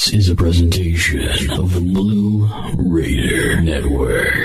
This is a presentation of the Blue Raider Network.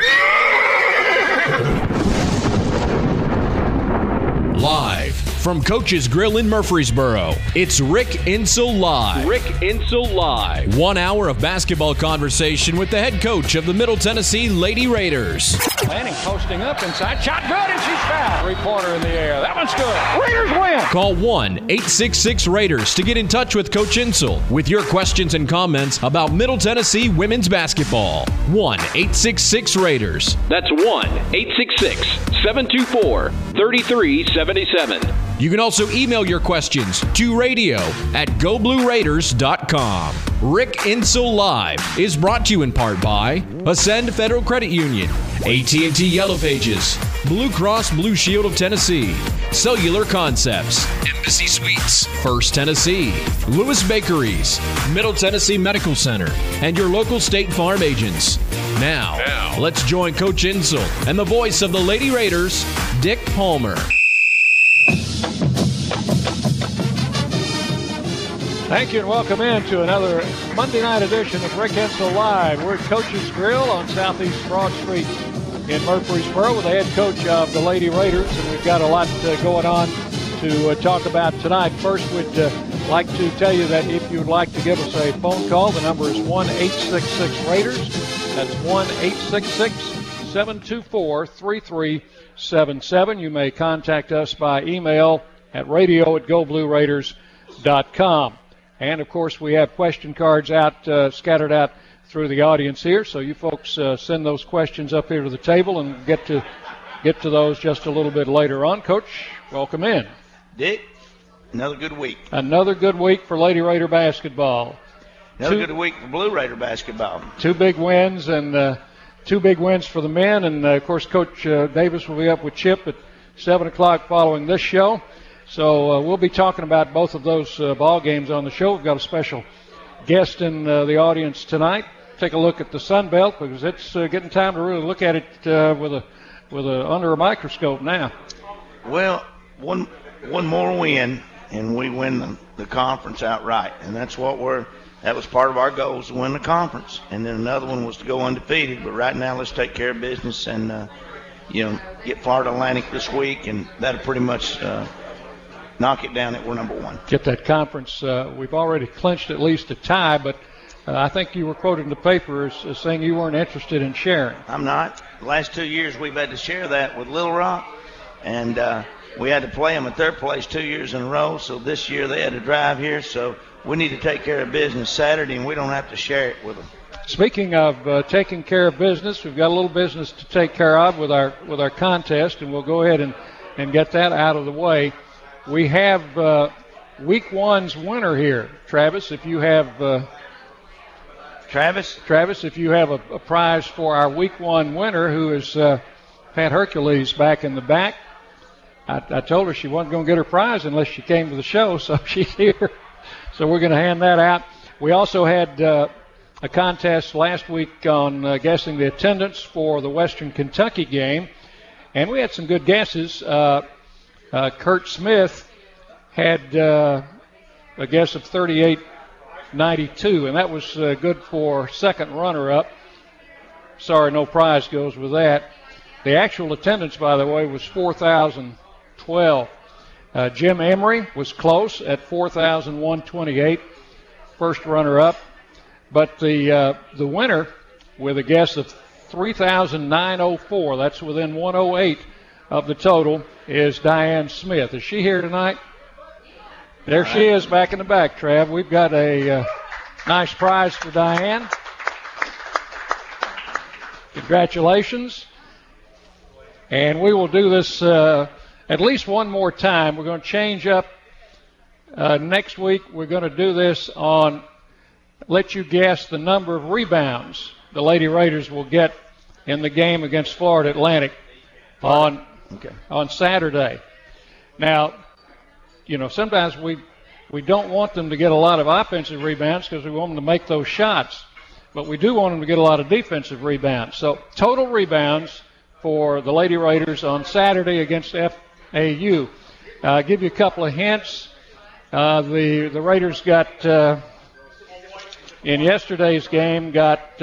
Live from Coach's Grill in Murfreesboro, it's Rick Insell Live. Rick Insell Live. 1 hour of basketball conversation with the head coach of the Middle Tennessee Lady Raiders. Manning posting up inside. Shot good, and she's fouled. Three-pointer in the air. That one's good. Raiders win. Call 1-866-RAIDERS to get in touch with Coach Insell with your questions and comments about Middle Tennessee women's basketball. 1-866-RAIDERS. That's 1-866-724-3377. You can also email your questions to radio@goblueraiders.com. Rick Insell Live is brought to you in part by Ascend Federal Credit Union, AT&T Yellow Pages, Blue Cross Blue Shield of Tennessee, Cellular Concepts, Embassy Suites, First Tennessee, Lewis Bakeries, Middle Tennessee Medical Center, and your local State Farm agents. Now, let's join Coach Insell and the voice of the Lady Raiders, Dick Palmer. Thank you and welcome in to another Monday night edition of Rick Insell Live. We're at Coach's Grill on Southeast Broad Street in Murfreesboro with the head coach of the Lady Raiders, and we've got a lot going on to talk about tonight. First, we'd like to tell you that if you'd like to give us a phone call, the number is 1-866-RAIDERS. That's 1-866-724-3377. You may contact us by email at radio@goblueraiders.com. And, of course, we have question cards scattered out through the audience here. So you folks send those questions up here to the table and get to those just a little bit later on. Coach, welcome in. Dick, another good week. Another good week for Lady Raider basketball. Another good week for Blue Raider basketball. Two big wins and two big wins for the men. And, of course, Coach Davis will be up with Chip at 7 o'clock following this show. So we'll be talking about both of those ball games on the show. We've got a special guest in the audience tonight. Take a look at the Sun Belt because it's getting time to really look at it with under a microscope now. Well, one more win and we win the conference outright, and that was part of our goals, to win the conference. And then another one was to go undefeated. But right now, let's take care of business and get Florida Atlantic this week, and that'll pretty much knock it down that we're number one. Get that conference. We've already clinched at least a tie, but I think you were quoted in the paper as saying you weren't interested in sharing. I'm not. The last 2 years we've had to share that with Little Rock, and we had to play them in third place 2 years in a row, so this year they had to drive here, so we need to take care of business Saturday, and we don't have to share it with them. Speaking of taking care of business, we've got a little business to take care of with our contest, and we'll go ahead and get that out of the way. We have Week 1's winner here. Travis, if you have if you have a prize for our Week 1 winner, who is Pat Hercules back in the back. I told her she wasn't going to get her prize unless she came to the show, so she's here. So we're going to hand that out. We also had a contest last week on guessing the attendance for the Western Kentucky game, and we had some good guesses. Kurt Smith had a guess of 38.92, and that was good for second runner-up. Sorry, no prize goes with that. The actual attendance, by the way, was 4,012. Jim Emery was close at 4,128, first runner-up. But the winner, with a guess of 3,904, that's within 108 of the total, is Diane Smith. Is she here tonight? There she is back in the back, Trav. We've got a nice prize for Diane. Congratulations. And we will do this at least one more time. We're going to change up next week. We're going to do this on let you guess the number of rebounds the Lady Raiders will get in the game against Florida Atlantic on Saturday. Now, sometimes we don't want them to get a lot of offensive rebounds because we want them to make those shots, but we do want them to get a lot of defensive rebounds. So total rebounds for the Lady Raiders on Saturday against FAU. I'll give you a couple of hints. The Raiders got in yesterday's game got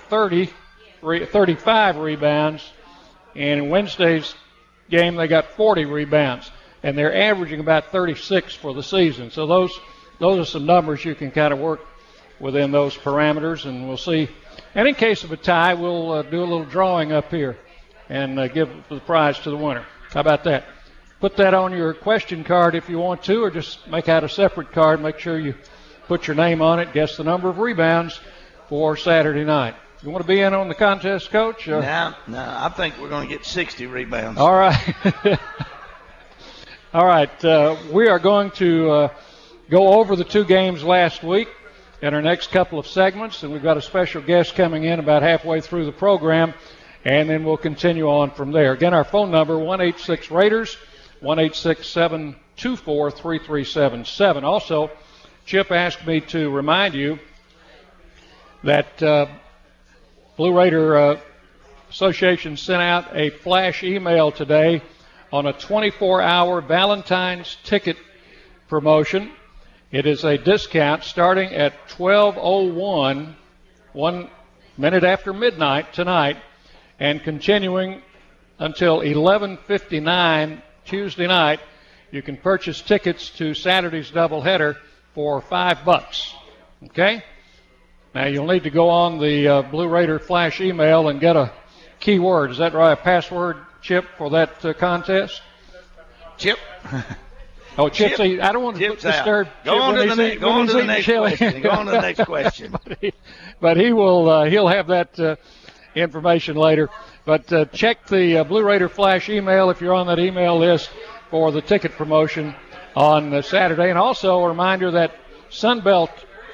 35 rebounds, and in Wednesday's game they got 40 rebounds, and they're averaging about 36 for the season. So those are some numbers you can kind of work within those parameters, and we'll see. And in case of a tie, we'll do a little drawing up here and give the prize to the winner. How about that? Put that on your question card if you want to, or just make out a separate card. Make sure you put your name on it, guess the number of rebounds for Saturday night. You want to be in on the contest, Coach? No, I think we're going to get 60 rebounds. All right. All right. We are going to go over the two games last week in our next couple of segments, and we've got a special guest coming in about halfway through the program, and then we'll continue on from there. Again, our phone number, 1-866-RAIDERS, 1-866-724-3377. Also, Chip asked me to remind you that Blue Raider Association sent out a flash email today on a 24-hour Valentine's ticket promotion. It is a discount starting at 12:01, 1 minute after midnight tonight, and continuing until 11:59 Tuesday night. You can purchase tickets to Saturday's doubleheader for $5. Okay? Now, you'll need to go on the Blue Raider Flash email and get a keyword. Is that right? A password, Chip, for that contest? Chip. Oh, Chip, see, I don't want to disturb. Go on to the next question. Go on to the next question. But he'll have that information later. But check the Blue Raider Flash email if you're on that email list for the ticket promotion on Saturday. And also a reminder that Sunbelt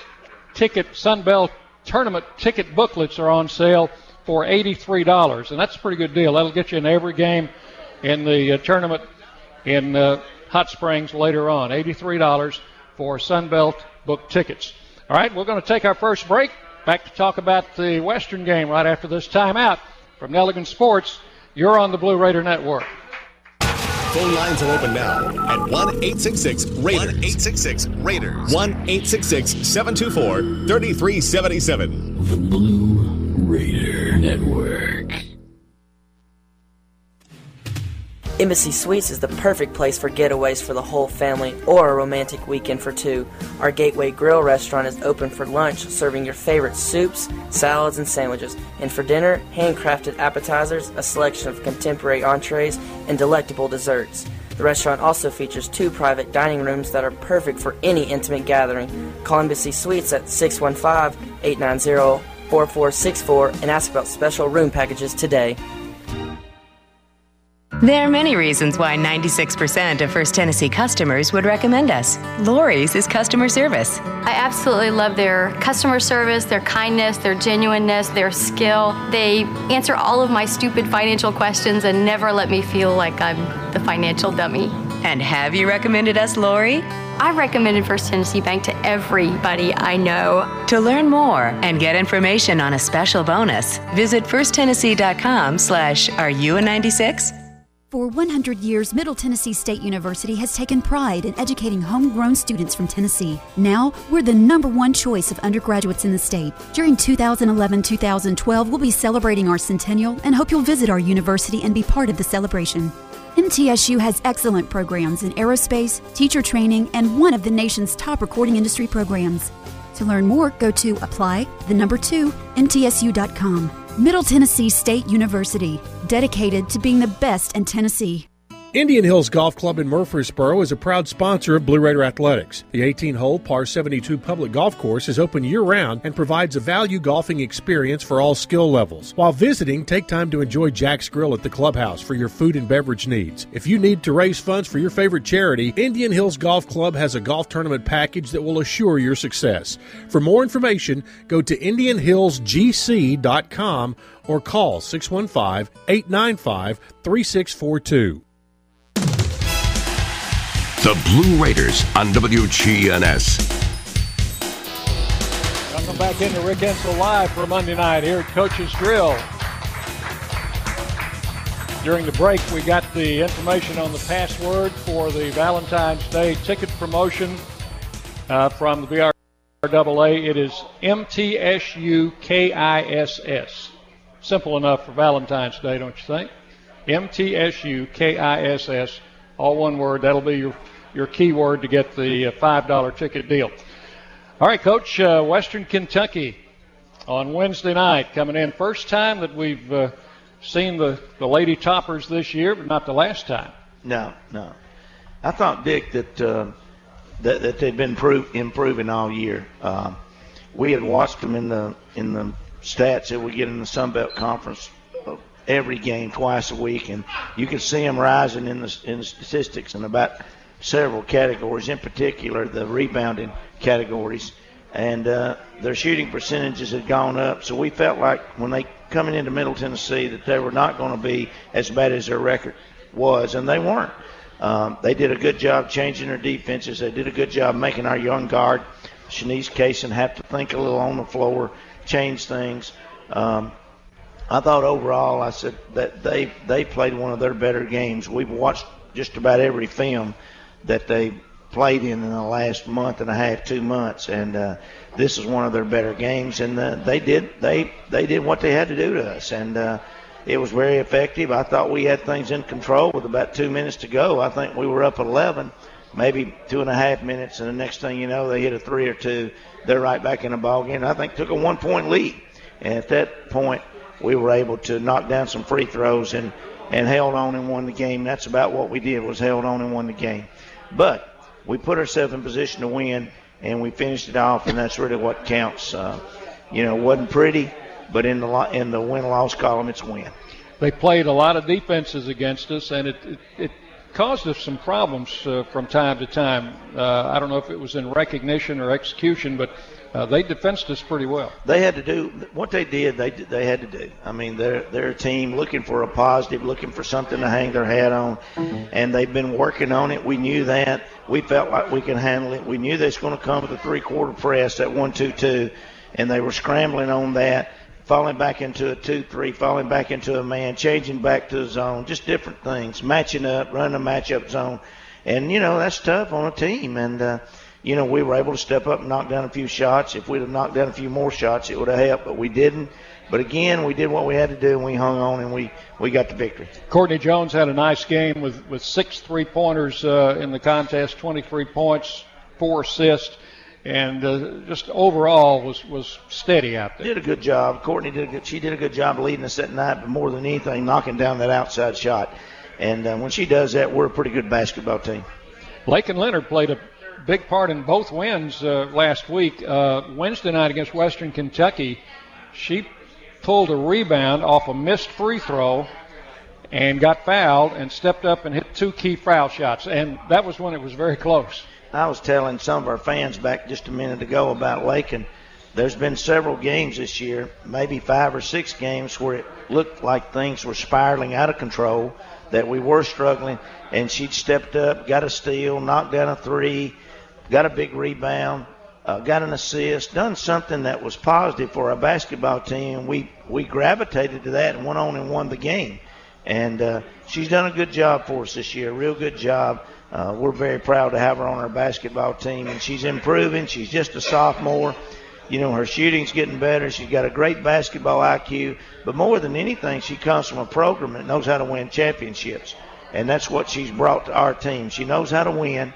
tournament ticket booklets are on sale for $83, and that's a pretty good deal. That'll get you in every game in the tournament in Hot Springs later on. $83 for Sunbelt book tickets. All right, we're going to take our first break. Back to talk about the Western game right after this timeout. From Nelligan Sports, you're on the Blue Raider Network. Phone lines are open now at 1-866-RAIDERS. 1-866-RAIDERS. 1-866-724-3377. The Blue Raider Network. Embassy Suites is the perfect place for getaways for the whole family or a romantic weekend for two. Our Gateway Grill restaurant is open for lunch, serving your favorite soups, salads, and sandwiches. And for dinner, handcrafted appetizers, a selection of contemporary entrees, and delectable desserts. The restaurant also features 2 private dining rooms that are perfect for any intimate gathering. Call Embassy Suites at 615-890-4464 and ask about special room packages today. There are many reasons why 96% of First Tennessee customers would recommend us. Lori's is customer service. I absolutely love their customer service, their kindness, their genuineness, their skill. They answer all of my stupid financial questions and never let me feel like I'm the financial dummy. And have you recommended us, Lori? I've recommended First Tennessee Bank to everybody I know. To learn more and get information on a special bonus, visit firsttennessee.com/areyouA96. For 100 years, Middle Tennessee State University has taken pride in educating homegrown students from Tennessee. Now, we're the #1 choice of undergraduates in the state. During 2011-2012, we'll be celebrating our centennial and hope you'll visit our university and be part of the celebration. MTSU has excellent programs in aerospace, teacher training, and one of the nation's top recording industry programs. To learn more, go to apply2mtsu.com. Middle Tennessee State University, dedicated to being the best in Tennessee. Indian Hills Golf Club in Murfreesboro is a proud sponsor of Blue Raider Athletics. The 18-hole par 72 public golf course is open year-round and provides a value golfing experience for all skill levels. While visiting, take time to enjoy Jack's Grill at the clubhouse for your food and beverage needs. If you need to raise funds for your favorite charity, Indian Hills Golf Club has a golf tournament package that will assure your success. For more information, go to IndianHillsGC.com or call 615-895-3642. The Blue Raiders on WGNS. Welcome back into Rick Insell Live for Monday night here at Coach's Grill. During the break, we got the information on the password for the Valentine's Day ticket promotion from the BR MTSU, it is MTSU KISS. Simple enough for Valentine's Day, don't you think? MTSU KISS, all one word. That'll be your keyword to get the $5 ticket deal. All right, Coach, Western Kentucky on Wednesday night coming in. First time that we've seen the Lady Toppers this year, but not the last time. No. I thought, Dick, that they've been improving all year. We had watched them in the stats that we get in the Sun Belt Conference every game twice a week, and you can see them rising in the statistics in about several categories, in particular the rebounding categories. And their shooting percentages had gone up, so we felt like when they coming into Middle Tennessee that they were not going to be as bad as their record was, and they weren't. They did a good job changing their defenses. They did a good job making our young guard, Shanice Kaysen, have to think a little on the floor, change things. I thought overall, I said that they played one of their better games. We've watched just about every film that they played in the last month and a half, 2 months, and this is one of their better games. And they did what they had to do to us, and it was very effective. I thought we had things in control with about 2 minutes to go. I think we were up 11, maybe 2.5 minutes, and the next thing you know, they hit a 3 or 2. They're right back in the ball game. I think took a 1-point lead, and at that point, we were able to knock down some free throws and held on and won the game. That's about what we did, was held on and won the game. But we put ourselves in position to win, and we finished it off, and that's really what counts. It wasn't pretty, but in the win-loss column, it's win. They played a lot of defenses against us, and it caused us some problems from time to time. I don't know if it was in recognition or execution, but they defensed us pretty well. They had to do what they did. They had to do. I mean, they're a team looking for a positive, looking for something to hang their hat on, and they've been working on it. We knew that. We felt like we could handle it. We knew they was going to come with a three-quarter press, that 1-2-2, and they were scrambling on that, falling back into a 2-3, falling back into a man, changing back to a zone, just different things, matching up, running a matchup zone, and that's tough on a team. And we were able to step up and knock down a few shots. If we'd have knocked down a few more shots, it would have helped, but we didn't. But again, we did what we had to do, and we hung on, and we got the victory. Courtney Jones had a nice game with 6 3-pointers in the contest, 23 points, 4 assists, and just overall was steady out there. Did a good job. Courtney did a good job leading us that night, but more than anything, knocking down that outside shot. And when she does that, we're a pretty good basketball team. Lakin Leonard played a big part in both wins last week. Wednesday night against Western Kentucky, she pulled a rebound off a missed free throw and got fouled and stepped up and hit 2 key foul shots, and that was when it was very close. I was telling some of our fans back just a minute ago about Lakin. There's been several games this year, maybe 5 or 6 games, where it looked like things were spiraling out of control, that we were struggling, and she'd stepped up, got a steal, knocked down a 3, got a big rebound, got an assist, done something that was positive for our basketball team. We gravitated to that and went on and won the game. And she's done a good job for us this year, a real good job. We're very proud to have her on our basketball team, and she's improving. She's just a sophomore. Her shooting's getting better. She's got a great basketball IQ. But more than anything, she comes from a program that knows how to win championships. And that's what she's brought to our team. She knows how to win.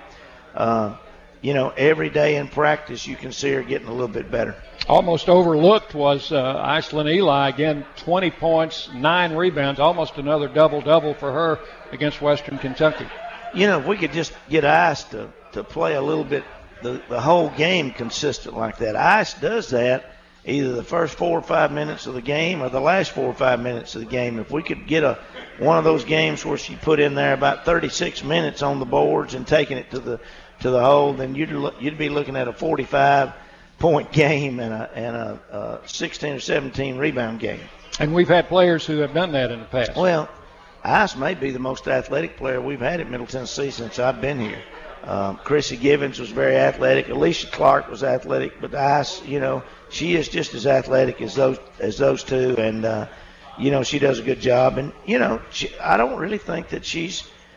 Every day in practice, you can see her getting a little bit better. Almost overlooked was Iceland Eli. Again, 20 points, 9 rebounds, almost another double-double for her against Western Kentucky. If we could just get Ice to play a little bit the whole game consistent like that. Ice does that either the first 4 or 5 minutes of the game or the last 4 or 5 minutes of the game. If we could get one of those games where she put in there about 36 minutes on the boards and taking it to the hole, then you'd be looking at a 45-point game and a 16 or 17 rebound game. And we've had players who have done that in the past. Well, Ice may be the most athletic player we've had at Middle Tennessee since I've been here. Chrissy Givens was very athletic. Alicia Clark was athletic, but Ice, she is just as athletic as those two, and she does a good job. And I don't really think that she's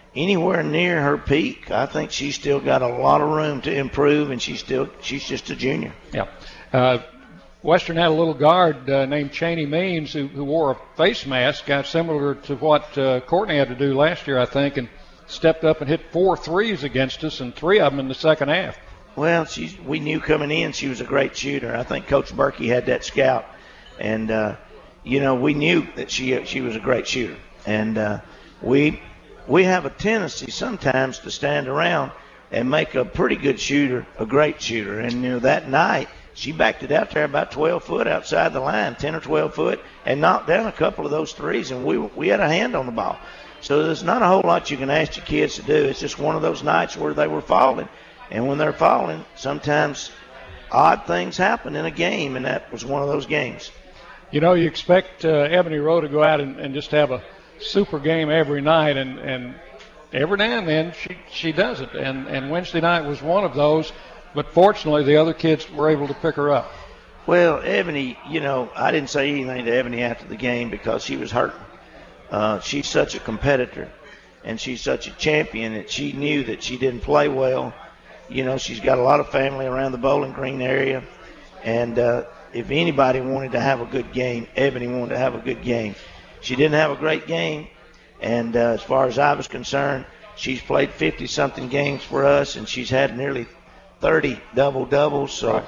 anywhere near her peak. I think she's still got a lot of room to improve, and she's just a junior. Yeah. Western had a little guard named Cheney Means who wore a face mask, similar to what Courtney had to do last year, I think, and stepped up and hit 4 threes against us, and 3 of them in the second half. Well, we knew coming in she was a great shooter. I think Coach Berkey had that scout, and we knew that she was a great shooter. And we have a tendency sometimes to stand around and make a pretty good shooter a great shooter. And that night she backed it out there about 12 foot outside the line, 10 or 12 foot, and knocked down a couple of those threes. And we had a hand on the ball. So there's not a whole lot you can ask your kids to do. It's just one of those nights where they were falling. And when they're falling, sometimes odd things happen in a game, and that was one of those games. You expect Ebony Rowe to go out and just have a super game every night, and every now and then she does it. And Wednesday night was one of those, but fortunately the other kids were able to pick her up. Well, Ebony, I didn't say anything to Ebony after the game because she was hurting. She's such a competitor, and she's such a champion that she knew that she didn't play well. She's got a lot of family around the Bowling Green area, and if anybody wanted to have a good game, Ebony wanted to have a good game. She didn't have a great game, and as far as I was concerned, she's played 50-something games for us, and she's had nearly 30 double-doubles. So,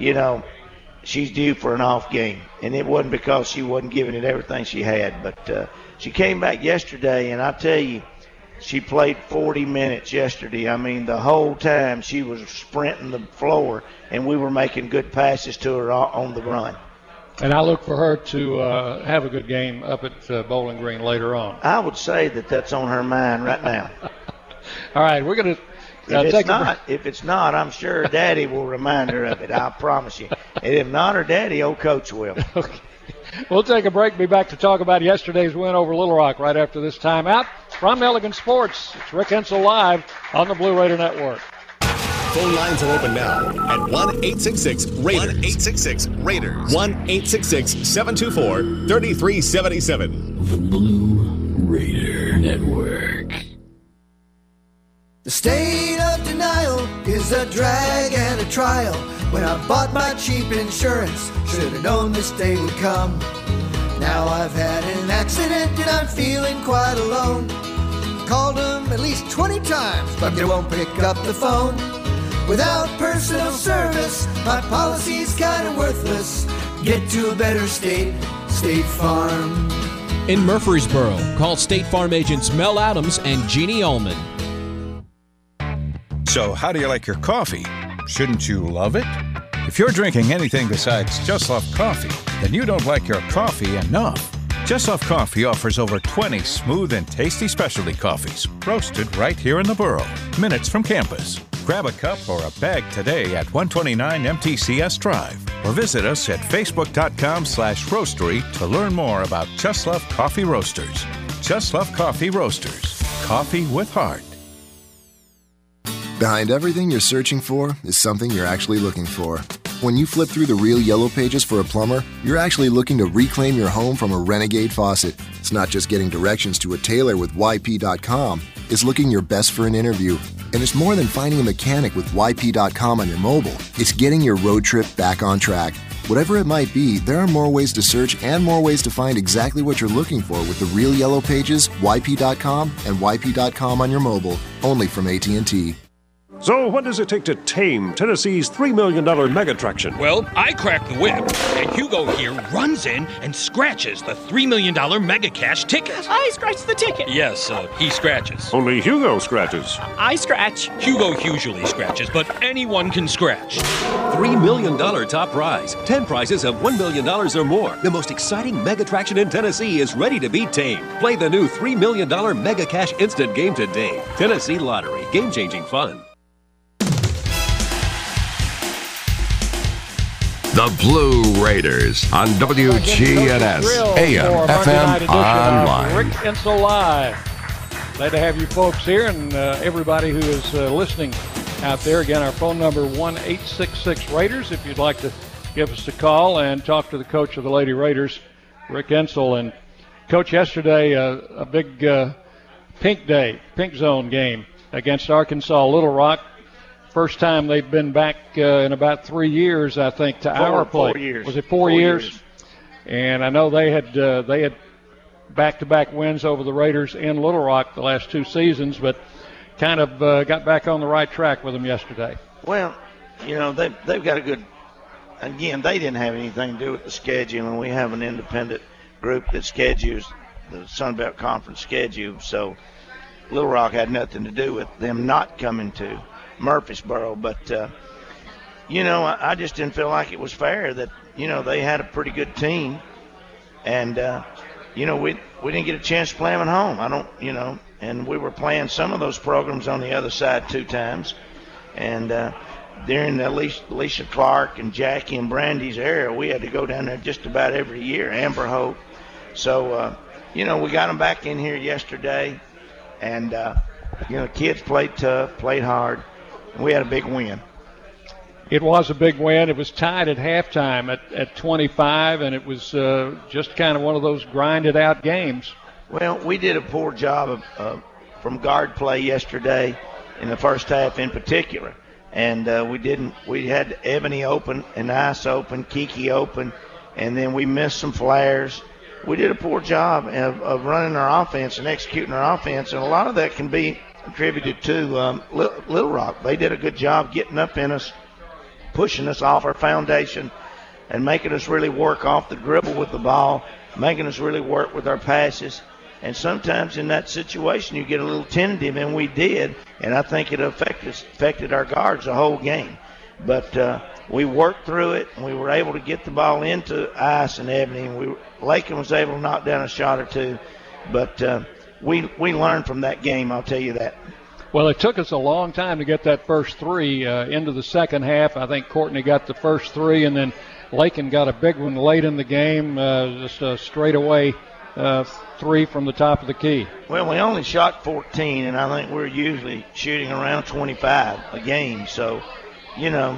she's due for an off game. And it wasn't because she wasn't giving it everything she had, but she came back yesterday, and I tell you, she played 40 minutes yesterday. I mean, the whole time she was sprinting the floor, and we were making good passes to her on the run. And I look for her to have a good game up at Bowling Green later on. I would say that that's on her mind right now. All right, we're going to If it's not, I'm sure Daddy will remind her of it. I promise you. And if not, her daddy, old Coach will. Okay. We'll take a break. Be back to talk about yesterday's win over Little Rock right after this timeout. From Elegant Sports, it's Rick Hensel live on the Blue Raider Network. Phone lines are open now at 1-866-RAIDERS. 1-866-RAIDERS. 1-866-724-3377. The Blue Raider Network. The state of denial is a drag and a trial. When I bought my cheap insurance, should have known this day would come. Now I've had an accident and I'm feeling quite alone. Called them at least 20 times, but they won't pick up the phone. Without personal service, my policy's kind of worthless. Get to a better state, State Farm. In Murfreesboro, call State Farm agents Mel Adams and Jeannie Ullman. So, how do you like your coffee? Shouldn't you love it? If you're drinking anything besides Just Love Coffee, then you don't like your coffee enough. Just Love Coffee offers over 20 smooth and tasty specialty coffees, roasted right here in the borough, minutes from campus. Grab a cup or a bag today at 129 MTCS Drive, or visit us at facebook.com/roastery to learn more about Just Love Coffee Roasters. Just Love Coffee Roasters. Coffee with heart. Behind everything you're searching for is something you're actually looking for. When you flip through the Real Yellow Pages for a plumber, you're actually looking to reclaim your home from a renegade faucet. It's not just getting directions to a tailor with YP.com. It's looking your best for an interview. And it's more than finding a mechanic with YP.com on your mobile. It's getting your road trip back on track. Whatever it might be, there are more ways to search and more ways to find exactly what you're looking for with the Real Yellow Pages, YP.com, and YP.com on your mobile, only from AT&T. So what does it take to tame Tennessee's $3 million mega attraction? Well, I crack the whip, and Hugo here runs in and scratches the $3 million mega cash ticket. I scratch the ticket. Yes, he scratches. Only Hugo scratches. I scratch. Hugo usually scratches, but anyone can scratch. $3 million top prize. 10 prizes of $1 million or more. The most exciting mega attraction in Tennessee is ready to be tamed. Play the new $3 million mega cash instant game today. Tennessee Lottery. Game-changing fun. The Blue Raiders on WGNS, AM, FM, online. Rick Hensel live. Glad to have you folks here and everybody who is listening out there. Again, our phone number 1-866-RAIDERS if you'd like to give us a call and talk to the coach of the Lady Raiders, Rick Hensel. And Coach, yesterday a big Pink Zone game against Arkansas Little Rock. First time they've been back in about 3 years, I think, to our play. 4 years. Was it 4 years? And I know they had back-to-back wins over the Raiders in Little Rock the last 2 seasons, but kind of got back on the right track with them yesterday. Well, you know, they've got a good – again, they didn't have anything to do with the scheduling. We have an independent group that schedules the Sun Belt Conference schedule, so Little Rock had nothing to do with them not coming to Murfreesboro. But, you know, I just didn't feel like it was fair that, you know, they had a pretty good team. And, you know, we didn't get a chance to play them at home. I don't, you know, and we were playing some of those programs on the other side 2 times. And during the Alicia Clark and Jackie and Brandy's era, we had to go down there just about every year, Amber Hope. So, you know, we got them back in here yesterday. And, you know, kids played tough, played hard, and we had a big win. It was a big win. It was tied at halftime at 25, and it was just kind of one of those grinded-out games. Well, we did a poor job of from guard play yesterday in the first half in particular. And we had Ebony open and Ice open, Kiki open, and then we missed some flares. We did a poor job of running our offense and executing our offense, and a lot of that can be attributed to Little Rock. They did a good job getting up in us, pushing us off our foundation, and making us really work off the dribble with the ball, making us really work with our passes. And sometimes in that situation you get a little tentative, and we did, and I think it affected our guards the whole game. But we worked through it, and we were able to get the ball into Ice and Ebony, and Lakin was able to knock down a shot or 2. But we learned from that game, I'll tell you that. Well, it took us a long time to get that first 3 into the second half. I think Courtney got the first 3, and then Lakin got a big one late in the game, just a straightaway 3 from the top of the key. Well, we only shot 14, and I think we're usually shooting around 25 a game. So, you know,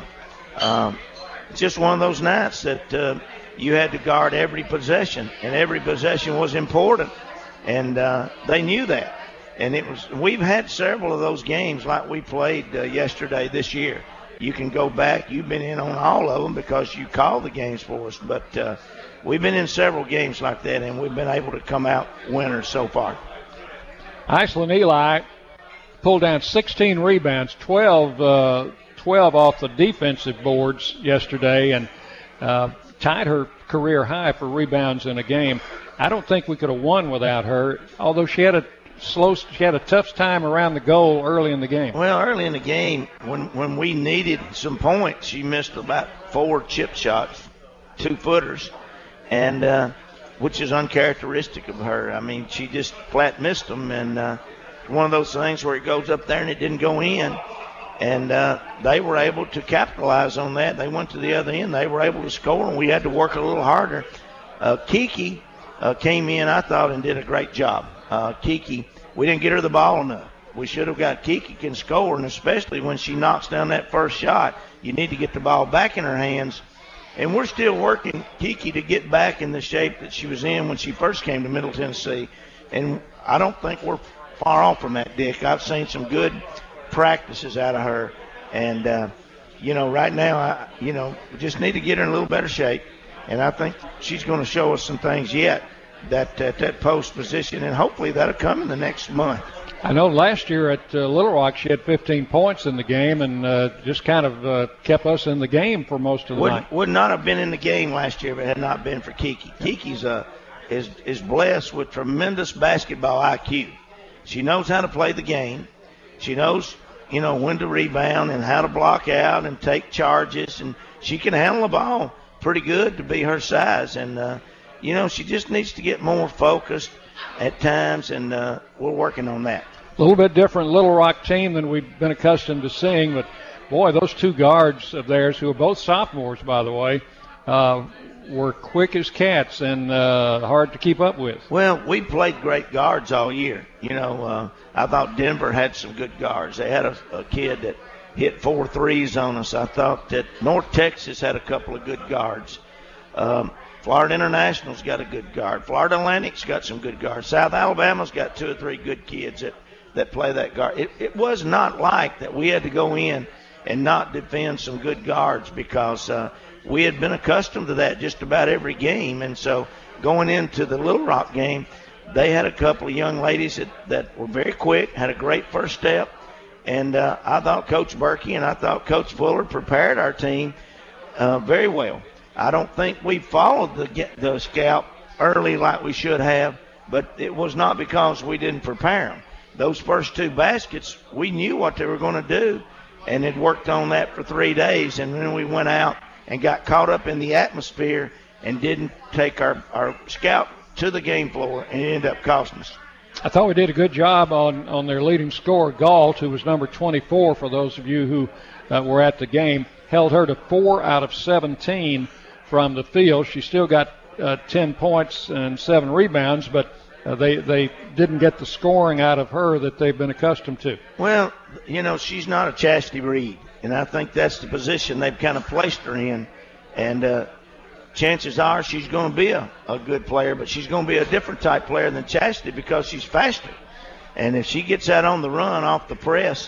it's just one of those nights that you had to guard every possession, and every possession was important, and they knew that. And we've had several of those games like we played yesterday this year. You can go back. You've been in on all of them because you called the games for us. But we've been in several games like that, and we've been able to come out winners so far. Iceland Eli pulled down 16 rebounds, 12 off the defensive boards yesterday, and tied her career high for rebounds in a game. I don't think we could have won without her, although she had a tough time around the goal early in the game. Well, early in the game, when we needed some points, she missed about 4 chip shots, 2-footers, and which is uncharacteristic of her. I mean, she just flat missed them, and one of those things where it goes up there and it didn't go in. And they were able to capitalize on that. They went to the other end. They were able to score, and we had to work a little harder. Kiki came in, I thought, and did a great job. Kiki, we didn't get her the ball enough. We should have got Kiki can score, and especially when she knocks down that first shot, you need to get the ball back in her hands. And we're still working Kiki to get back in the shape that she was in when she first came to Middle Tennessee. And I don't think we're far off from that, Dick. I've seen some good practices out of her. And, you know, right now, we just need to get her in a little better shape. And I think she's going to show us some things yet that post position, and hopefully that'll come in the next month. I know last year at Little Rock she had 15 points in the game and just kind of kept us in the game for most of the night. Would not have been in the game last year if it had not been for Kiki. Kiki's is blessed with tremendous basketball IQ. She knows how to play the game. She knows, when to rebound and how to block out and take charges, and she can handle the ball pretty good to be her size. And, she just needs to get more focused at times, and we're working on that. A little bit different Little Rock team than we've been accustomed to seeing, but, boy, those 2 guards of theirs, who are both sophomores, by the way, were quick as cats and hard to keep up with. Well, we played great guards all year. I thought Denver had some good guards. They had a kid that hit 4 threes on us. I thought that North Texas had a couple of good guards. Florida International's got a good guard. Florida Atlantic's got some good guards. South Alabama's got 2 or 3 good kids that play that guard. It was not like that we had to go in and not defend some good guards, because we had been accustomed to that just about every game. And so going into the Little Rock game, they had a couple of young ladies that were very quick, had a great first step. And I thought Coach Berkey and I thought Coach Fuller prepared our team very well. I don't think we followed the scout early like we should have, but it was not because we didn't prepare them. Those first 2 baskets, we knew what they were going to do, and had worked on that for 3 days. And then we went out and got caught up in the atmosphere and didn't take our scout to the game floor, and it ended up costing us. I thought we did a good job on their leading scorer, Galt, who was number 24 for those of you who were at the game. Held her to 4 out of 17 from the field. She still got 10 points and 7 rebounds, but they didn't get the scoring out of her that they've been accustomed to. Well, she's not a Chastity Reed, and I think that's the position they've kind of placed her in. And chances are she's going to be a good player, but she's going to be a different type player than Chastity because she's faster. And if she gets out on the run off the press,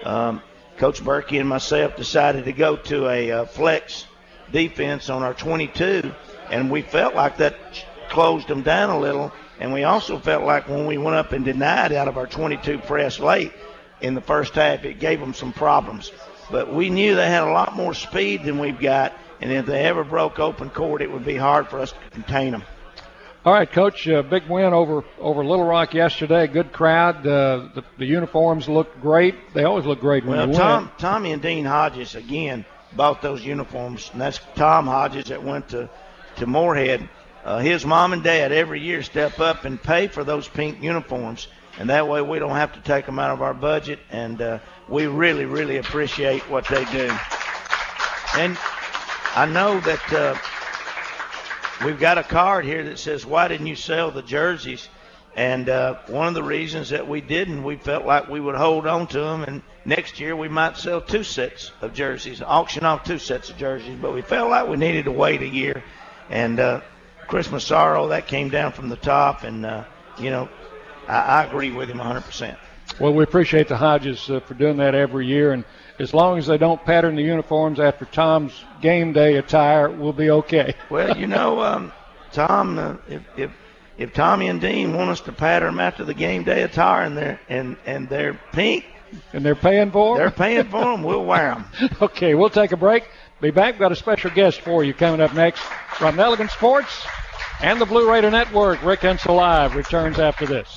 Coach Berkey and myself decided to go to a flex defense on our 22, and we felt like that closed them down a little. And we also felt like when we went up and denied out of our 22 press late in the first half, it gave them some problems. But we knew they had a lot more speed than we've got, and if they ever broke open court, it would be hard for us to contain them. All right, Coach, big win over Little Rock yesterday. Good crowd. The uniforms looked great. They always look great when you win. Tommy and Dean Hodges, again, bought those uniforms, and that's Tom Hodges that went to Moorhead. His mom and dad every year step up and pay for those pink uniforms, and that way we don't have to take them out of our budget, and we really, really appreciate what they do. And I know that we've got a card here that says, why didn't you sell the jerseys? And one of the reasons that we didn't, we felt like we would hold on to them, and next year we might sell 2 sets of jerseys, auction off 2 sets of jerseys, but we felt like we needed to wait a year. And Christmas Sorrow, that came down from the top, and, I agree with him 100%. Well, we appreciate the Hodges for doing that every year, and as long as they don't pattern the uniforms after Tom's game day attire, we'll be okay. Well, Tom, if Tommy and Dean want us to pattern them after the game day attire and they're pink, and they're paying for them? They're paying for them, we'll wear them. Okay, we'll take a break. Be back. We've got a special guest for you coming up next from Elegant Sports and the Blue Raider Network. Rick Hensel Live returns after this.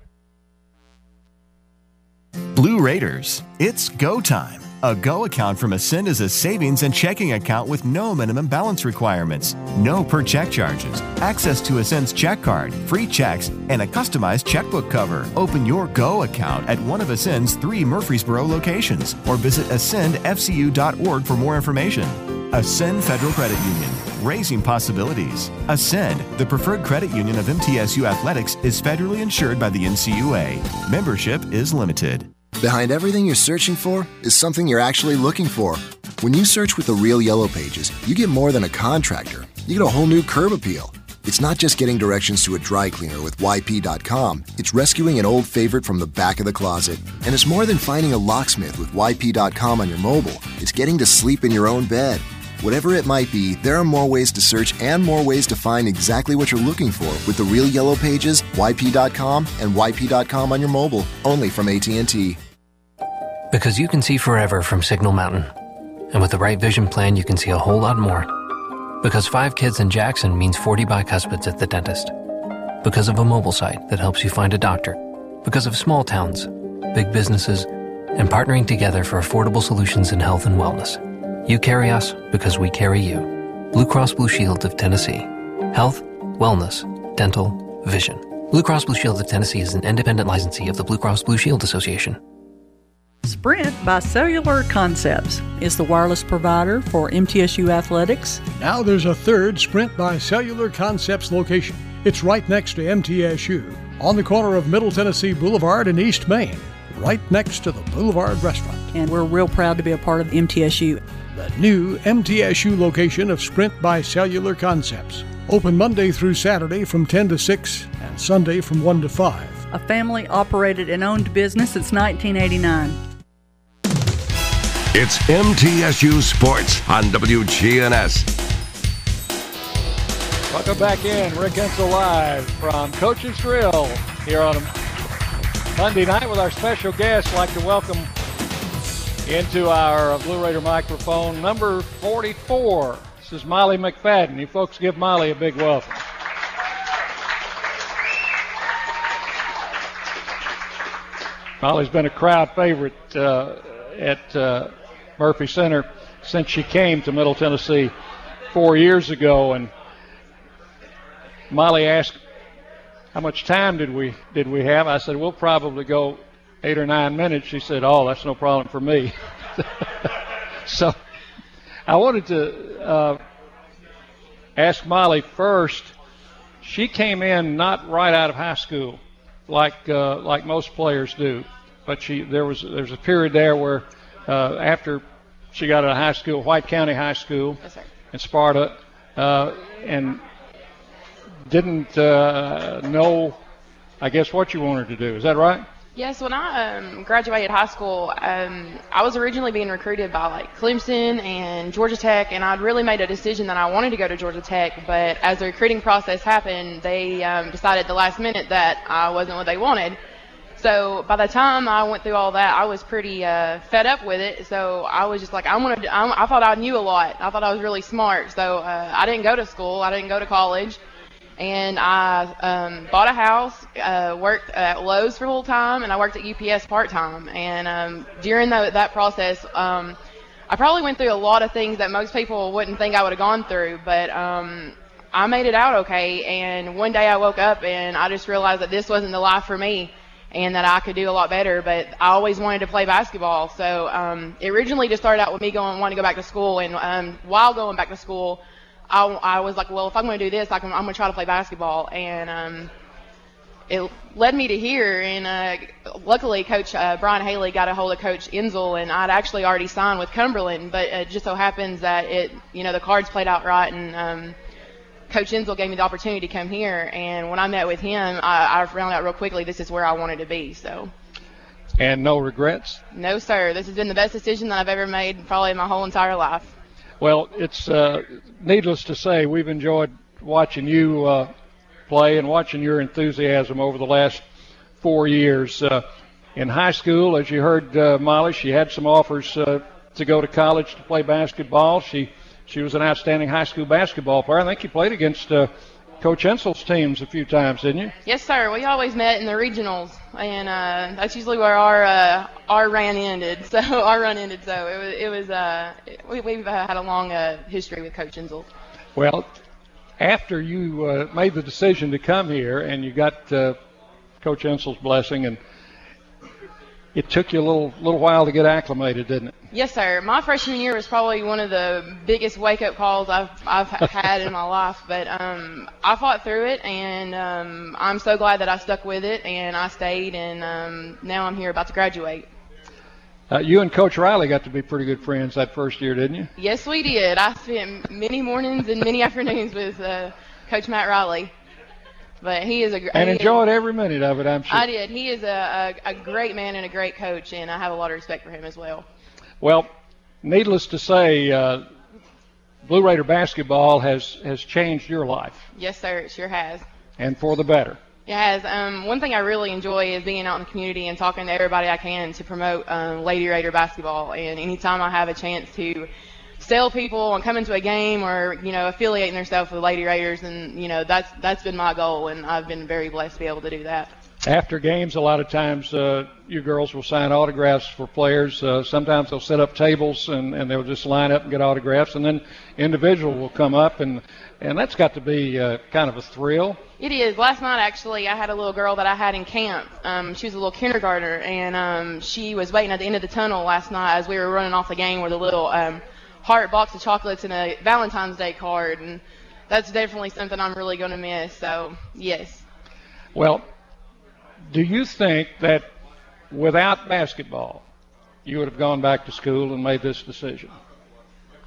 Blue Raiders, it's go time. A Go account from Ascend is a savings and checking account with no minimum balance requirements, no per check charges, access to Ascend's check card, free checks, and a customized checkbook cover. Open your Go account at one of Ascend's 3 Murfreesboro locations or visit ascendfcu.org for more information. Ascend Federal Credit Union, raising possibilities. Ascend, the preferred credit union of MTSU Athletics, is federally insured by the NCUA. Membership is limited. Behind everything you're searching for is something you're actually looking for. When you search with the Real Yellow Pages, you get more than a contractor. You get a whole new curb appeal. It's not just getting directions to a dry cleaner with YP.com. It's rescuing an old favorite from the back of the closet. And it's more than finding a locksmith with YP.com on your mobile. It's getting to sleep in your own bed. Whatever it might be, there are more ways to search and more ways to find exactly what you're looking for with the Real Yellow Pages, YP.com, and YP.com on your mobile, only from AT&T. Because you can see forever from Signal Mountain. And with the right vision plan, you can see a whole lot more. Because 5 kids in Jackson means 40 bicuspids at the dentist. Because of a mobile site that helps you find a doctor. Because of small towns, big businesses, and partnering together for affordable solutions in health and wellness. You carry us because we carry you. Blue Cross Blue Shield of Tennessee. Health, wellness, dental, vision. Blue Cross Blue Shield of Tennessee is an independent licensee of the Blue Cross Blue Shield Association. Sprint by Cellular Concepts is the wireless provider for MTSU Athletics. Now there's a third Sprint by Cellular Concepts location. It's right next to MTSU, on the corner of Middle Tennessee Boulevard and East Main, right next to the Boulevard Restaurant. And we're real proud to be a part of MTSU. The new MTSU location of Sprint by Cellular Concepts. Open Monday through Saturday from 10 to 6 and Sunday from 1 to 5. A family-operated and owned business since 1989. It's MTSU Sports on WGNS. Welcome back in. Rick Insell live from Coach's Grill here on Monday night with our special guest. I'd like to welcome into our Blue Raider microphone number 44. This is Molly McFadden. You folks give Molly a big welcome. Molly's been a crowd favorite at Murphy Center since she came to Middle Tennessee 4 years ago, and Molly asked, how much time did we have? I said, we'll probably go 8 or 9 minutes. She said, oh, that's no problem for me. So I wanted to ask Molly first. She came in not right out of high school like most players do, but there's a period there where after she got out of high school, White County High School in Sparta, and didn't know, I guess, what you wanted to do. Is that right? Yes, when I graduated high school, I was originally being recruited by like Clemson and Georgia Tech, and I'd really made a decision that I wanted to go to Georgia Tech, but as the recruiting process happened, they decided at the last minute that I wasn't what they wanted. So by the time I went through all that, I was pretty fed up with it. So I was just like, I thought I knew a lot. I thought I was really smart. So I didn't go to school. I didn't go to college. And I bought a house, worked at Lowe's for full time, and I worked at UPS part time. And during that process, I probably went through a lot of things that most people wouldn't think I would have gone through. But I made it out okay. And one day I woke up and I just realized that this wasn't the life for me, and that I could do a lot better, but I always wanted to play basketball. So it originally just started out with me wanting to go back to school, and while going back to school, I was like, well, if I'm going to do this, I'm going to try to play basketball. And it led me to here, and luckily Coach Brian Haley got a hold of Coach Insell, and I'd actually already signed with Cumberland, but it just so happens that the cards played out right, and Coach Insell gave me the opportunity to come here, and when I met with him, I found out real quickly this is where I wanted to be. So. And no regrets? No, sir. This has been the best decision that I've ever made probably in my whole entire life. Well, it's needless to say, we've enjoyed watching you play and watching your enthusiasm over the last 4 years. In high school, as you heard Molly, she had some offers to go to college to play basketball. She was an outstanding high school basketball player. I think you played against Coach Insell's teams a few times, didn't you? Yes, sir. We always met in the regionals, and that's usually where our run ended. So we've had a long history with Coach Insell. Well, after you made the decision to come here and you got Coach Insell's blessing, and it took you a little while to get acclimated, didn't it? Yes, sir. My freshman year was probably one of the biggest wake-up calls I've had in my life. But I fought through it, and I'm so glad that I stuck with it, and I stayed, and now I'm here about to graduate. You and Coach Riley got to be pretty good friends that first year, didn't you? Yes, we did. I spent many mornings and many afternoons with Coach Matt Riley. But he is and enjoyed every minute of it, I'm sure. I did. He is a great man and a great coach, and I have a lot of respect for him as well. Well, needless to say, Blue Raider basketball has changed your life. Yes, sir. It sure has. And for the better. It has. One thing I really enjoy is being out in the community and talking to everybody I can to promote Lady Raider basketball. And anytime I have a chance to sell people on coming to a game or, affiliating themselves with the Lady Raiders, and, that's been my goal, and I've been very blessed to be able to do that. After games, a lot of times you girls will sign autographs for players. Sometimes they'll set up tables and they'll just line up and get autographs, and then individual will come up, and that's got to be kind of a thrill. It is. Last night, actually, I had a little girl that I had in camp. She was a little kindergartner, and she was waiting at the end of the tunnel last night as we were running off the game with a little heart box of chocolates and a Valentine's Day card, and that's definitely something I'm really going to miss. So, yes. Well, do you think that without basketball, you would have gone back to school and made this decision?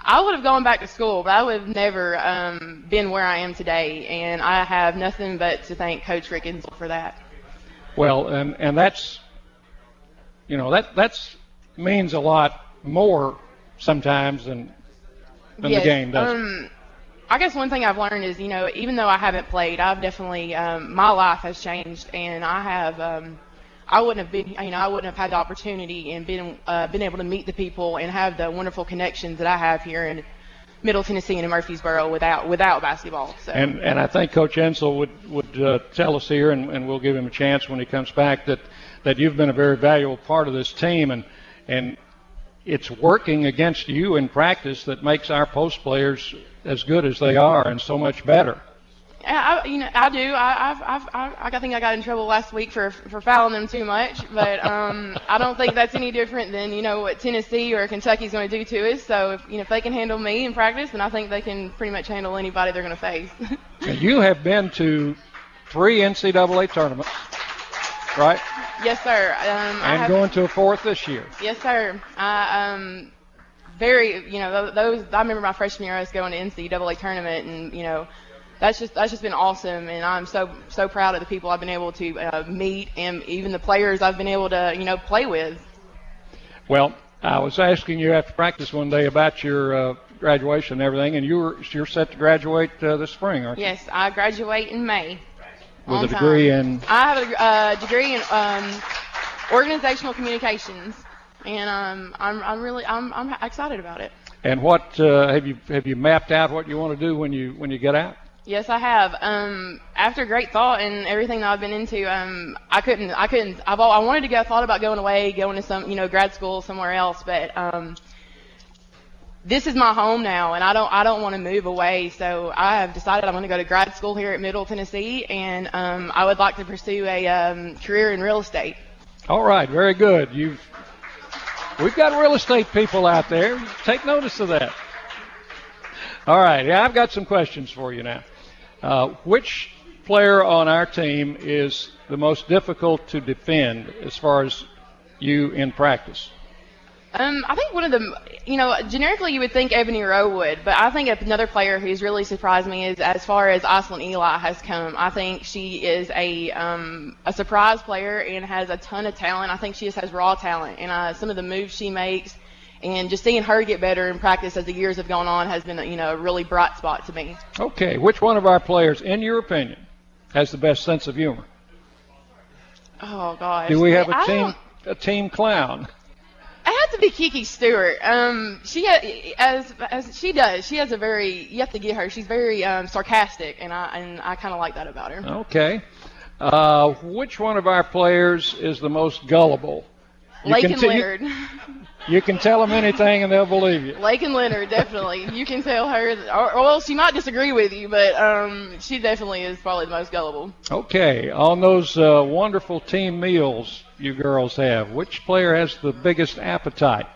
I would have gone back to school, but I would have never been where I am today, and I have nothing but to thank Coach Rick Insell for that. Well, and that's, that's means a lot more sometimes than Yes, the game does. I guess one thing I've learned is, even though I haven't played, I've definitely, my life has changed, and I have, I wouldn't have had the opportunity and been able to meet the people and have the wonderful connections that I have here in Middle Tennessee and in Murfreesboro without basketball. So. And I think Coach Insell would tell us here, and we'll give him a chance when he comes back, that you've been a very valuable part of this team, and it's working against you in practice that makes our post players as good as they are and so much better. I do. I think I got in trouble last week for fouling them too much, but I don't think that's any different than what Tennessee or Kentucky's going to do to us. So if they can handle me in practice, then I think they can pretty much handle anybody they're going to face. You have been to 3 NCAA tournaments, right? Yes, sir. And going to a 4th this year. Yes, sir. Those. I remember my freshman year I was going to NCAA tournament, and that's just been awesome, and I'm so proud of the people I've been able to meet, and even the players I've been able to play with. Well, I was asking you after practice one day about your graduation and everything, and you're set to graduate this spring, aren't you? Yes, I graduate in May. With a degree in? I have a degree in organizational communications, and I'm excited about it. And what have you mapped out what you want to do when you get out? Yes, I have. After great thought and everything that I've been into, I wanted to go. Thought about going away, going to some grad school somewhere else, but this is my home now, and I don't want to move away. So I have decided I'm going to go to grad school here at Middle Tennessee, and I would like to pursue a career in real estate. All right, very good. We've got real estate people out there. Take notice of that. All right, I've got some questions for you now. Which player on our team is the most difficult to defend as far as you in practice? I think one of the, generically you would think Ebony Rowe would, but I think another player who's really surprised me is as far as Iceland Eli has come. I think she is a surprise player and has a ton of talent. I think she just has raw talent, and some of the moves she makes and just seeing her get better in practice as the years have gone on has been a really bright spot to me. Okay, which one of our players, in your opinion, has the best sense of humor? Oh, gosh. Do we have a team clown? I have to be Kiki Stewart. She has a very, you have to get her. She's very sarcastic, and I kind of like that about her. Okay. Which one of our players is the most gullible? Lakin Leonard. You can tell them anything and they'll believe you. Lakin Leonard, definitely. You can tell her, well, she might disagree with you, but she definitely is probably the most gullible. Okay. On those wonderful team meals you girls have, which player has the biggest appetite?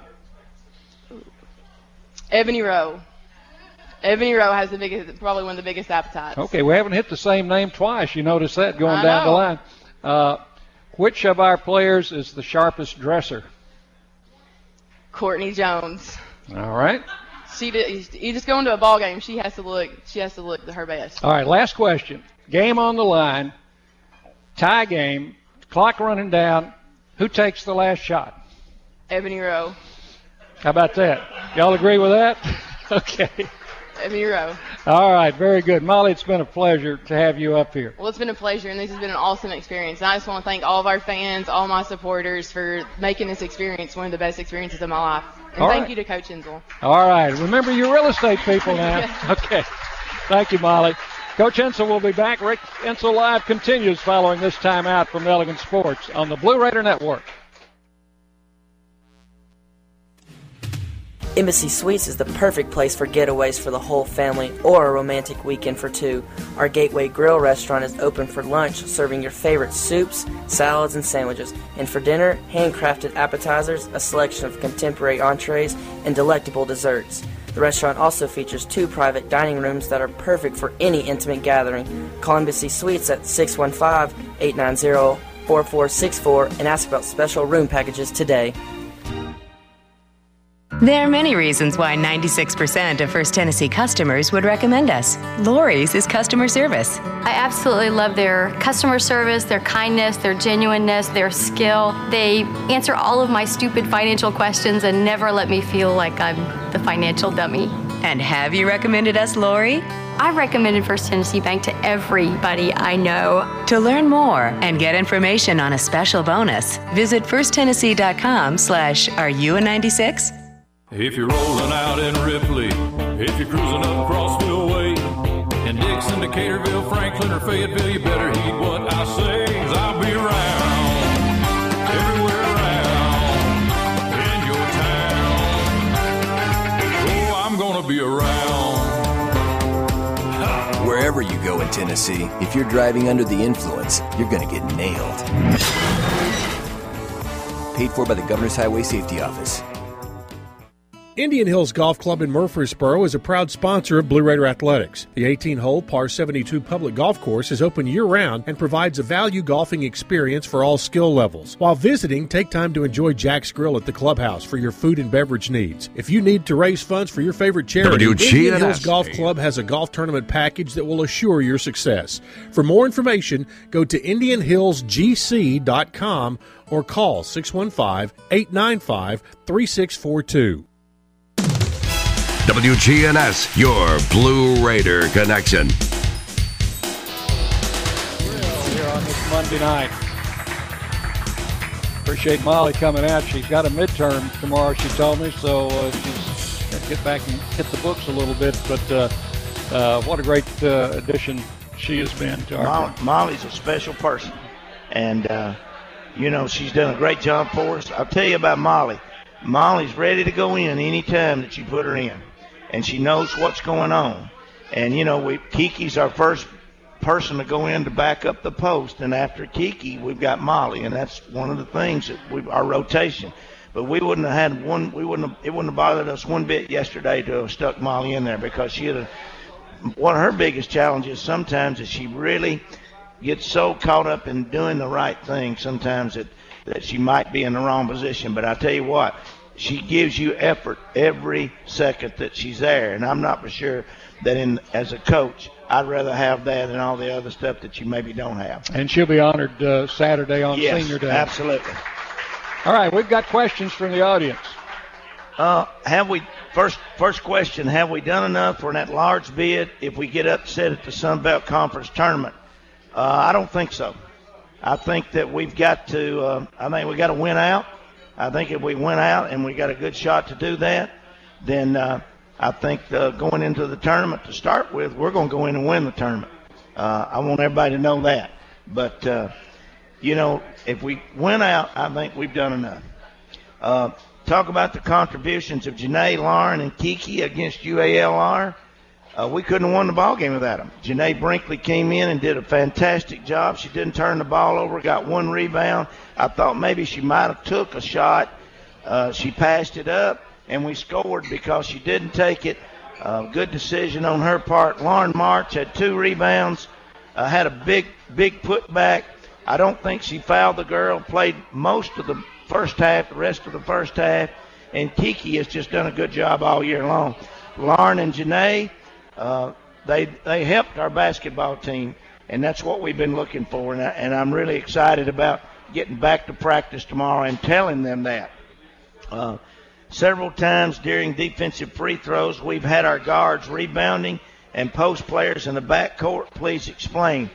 Ebony Rowe. Ebony Rowe has probably one of the biggest appetites. Okay, we haven't hit the same name twice. You notice that going down the line. Which of our players is the sharpest dresser? Courtney Jones. All right. You just go into a ball game. She has to look her best. All right. Last question. Game on the line. Tie game. Clock running down. Who takes the last shot? Ebony Rowe. How about that? Y'all agree with that? Okay. Ebony Rowe. All right, very good. Molly, it's been a pleasure to have you up here. Well, it's been a pleasure, and this has been an awesome experience. And I just want to thank all of our fans, all my supporters for making this experience one of the best experiences of my life. And thank you to Coach Insell. All right. Remember your real estate people now. Okay. Thank you, Molly. Coach Insell will be back. Rick Insell Live continues following this timeout from Elegant Sports on the Blue Raider Network. Embassy Suites is the perfect place for getaways for the whole family or a romantic weekend for two. Our Gateway Grill restaurant is open for lunch, serving your favorite soups, salads, and sandwiches. And for dinner, handcrafted appetizers, a selection of contemporary entrees, and delectable desserts. The restaurant also features 2 private dining rooms that are perfect for any intimate gathering. Call Embassy Suites at 615-890-4464 and ask about special room packages today. There are many reasons why 96% of First Tennessee customers would recommend us. Lori's is customer service. I absolutely love their customer service, their kindness, their genuineness, their skill. They answer all of my stupid financial questions and never let me feel like I'm the financial dummy. And have you recommended us, Lori? I've recommended First Tennessee Bank to everybody I know. To learn more and get information on a special bonus, visit firsttennessee.com/areyouA96. If you're rolling out in Ripley, if you're cruising up Crossville Way, in Dixon, Decaturville, Franklin, or Fayetteville, you better heed what I say, 'cause I'll be around, everywhere around, in your town. Oh, I'm gonna be around. Wherever you go in Tennessee, if you're driving under the influence, you're gonna get nailed. Paid for by the Governor's Highway Safety Office. Indian Hills Golf Club in Murfreesboro is a proud sponsor of Blue Raider Athletics. The 18-hole par 72 public golf course is open year-round and provides a value golfing experience for all skill levels. While visiting, take time to enjoy Jack's Grill at the clubhouse for your food and beverage needs. If you need to raise funds for your favorite charity, Indian Hills Golf Club has a golf tournament package that will assure your success. For more information, go to IndianHillsGC.com or call 615-895-3642. WGNS, your Blue Raider connection. Here on this Monday night. Appreciate Molly coming out. She's got a midterm tomorrow, she told me, so she's going to get back and hit the books a little bit. But what a great addition she has been to our Molly's a special person. And, she's done a great job for us. I'll tell you about Molly. Molly's ready to go in any time that you put her in. And she knows what's going on. And, Kiki's our first person to go in to back up the post. And after Kiki, we've got Molly. And that's one of the things that our rotation. But we wouldn't have had one, it wouldn't have bothered us one bit yesterday to have stuck Molly in there, because one of her biggest challenges sometimes is she really gets so caught up in doing the right thing sometimes that she might be in the wrong position. But I tell you what, she gives you effort every second that she's there, and I'm not for sure that as a coach, I'd rather have that than all the other stuff that you maybe don't have. And she'll be honored Saturday on Senior Day. Absolutely. All right, we've got questions from the audience. First question, have we done enough for an at-large bid if we get upset at the Sun Belt Conference tournament? I don't think so. I think that we've got to win out. I think if we win out and we got a good shot to do that, then I think going into the tournament to start with, we're going to go in and win the tournament. I want everybody to know that. But, if we win out, I think we've done enough. Talk about the contributions of Janae, Lauren, and Kiki against UALR. We couldn't have won the ball game without them. Janae Brinkley came in and did a fantastic job. She didn't turn the ball over, got one rebound. I thought maybe she might have took a shot. She passed it up, and we scored because she didn't take it. Good decision on her part. Lauren March had 2 rebounds, had a big putback. I don't think she fouled the girl, played most of the first half, the rest of the first half, and Kiki has just done a good job all year long. Lauren and Janae, they helped our basketball team, and that's what we've been looking for, and I'm really excited about getting back to practice tomorrow and telling them that. Several times during defensive free throws, we've had our guards rebounding and post players in the backcourt. Please explain.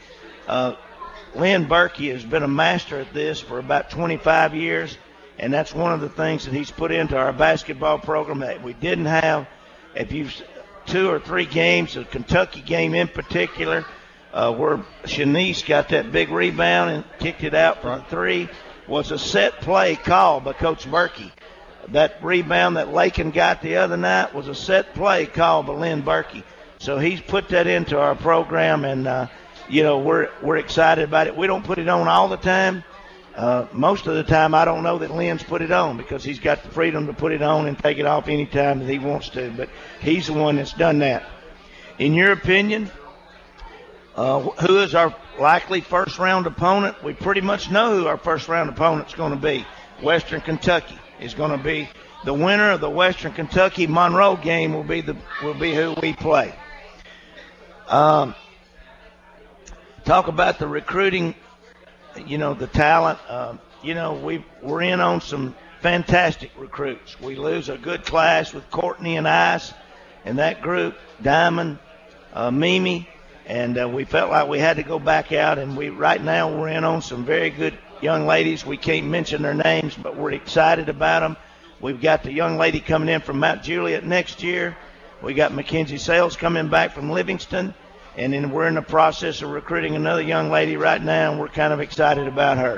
Lynn Berkey has been a master at this for about 25 years, and that's one of the things that he's put into our basketball program that we didn't have. If you've 2 or 3 games, the Kentucky game in particular, where Shanice got that big rebound and kicked it out for a 3, was a set play called by Coach Berkey. That rebound that Lakin got the other night was a set play called by Lynn Berkey. So he's put that into our program, and we're excited about it. We don't put it on all the time. Most of the time, I don't know that Lynn's put it on, because he's got the freedom to put it on and take it off any time that he wants to. But he's the one that's done that. In your opinion, who is our likely first-round opponent? We pretty much know who our first-round opponent's going to be. Western Kentucky is going to be the winner of the Western Kentucky Monroe game will be who we play. Talk about the recruiting, the talent. We're in on some fantastic recruits. We lose a good class with Courtney and Ice and that group, Diamond, Mimi, and we felt like we had to go back out, and right now we're in on some very good young ladies. We can't mention their names, but we're excited about them. We've got the young lady coming in from Mount Juliet next year. We got Mackenzie Sales coming back from Livingston, and then we're in the process of recruiting another young lady right now, and we're kind of excited about her.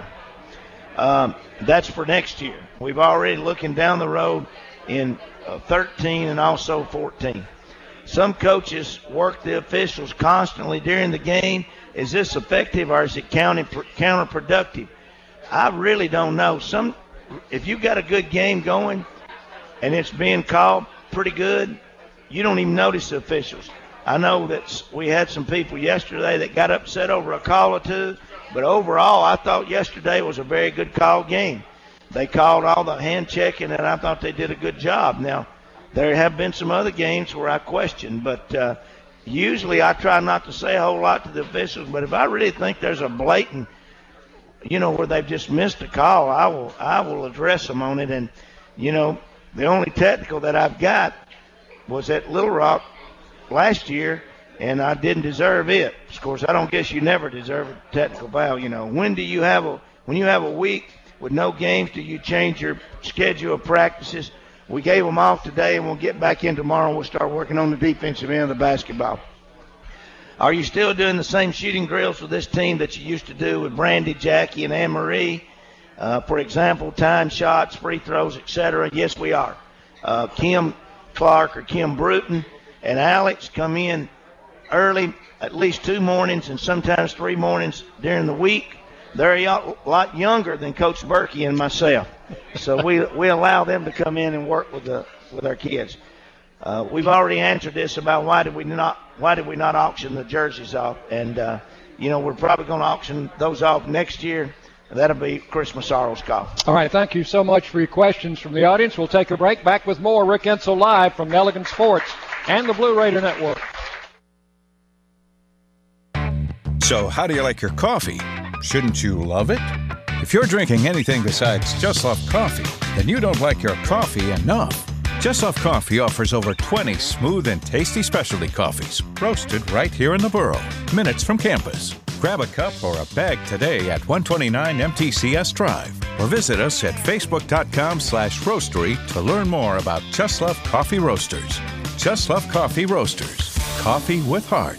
That's for next year. We've already looking down the road in 13 and also 14. Some coaches work the officials constantly during the game. Is this effective or is it counterproductive? I really don't know. If you've got a good game going and it's being called pretty good, you don't even notice the officials. I know that we had some people yesterday that got upset over a call or two, but overall I thought yesterday was a very good call game. They called all the hand checking, and I thought they did a good job. Now, there have been some other games where I question, but usually I try not to say a whole lot to the officials, but if I really think there's a blatant, where they've just missed a call, I will address them on it. And, the only technical that I've got was at Little Rock last year, and I didn't deserve it. Of course, I don't guess you never deserve a technical foul. When you have a week with no games, do you change your schedule of practices? We gave them off today, and we'll get back in tomorrow. We'll start working on the defensive end of the basketball. Are you still doing the same shooting drills with this team that you used to do with Brandy, Jackie, and Anne-Marie? For example, time shots, free throws, etc. Yes, we are. Kim Clark or Kim Bruton and Alex come in early, at least 2 mornings and sometimes 3 mornings during the week. They're a lot younger than Coach Berkey and myself, so we allow them to come in and work with our kids. We've already answered this about why did we not auction the jerseys off, and we're probably going to auction those off next year. That'll be Chris Massaro's call. All right, thank you so much for your questions from the audience. We'll take a break. Back with more Rick Insell Live from Nelligan Sports and the Blue Raider Network. So how do you like your coffee? Shouldn't you love it? If you're drinking anything besides Just Love Coffee, then you don't like your coffee enough. Just Love Coffee offers over 20 smooth and tasty specialty coffees, roasted right here in the borough, minutes from campus. Grab a cup or a bag today at 129 MTCS Drive, or visit us at facebook.com/roastery to learn more about Just Love Coffee Roasters. Just Love Coffee Roasters. Coffee with heart.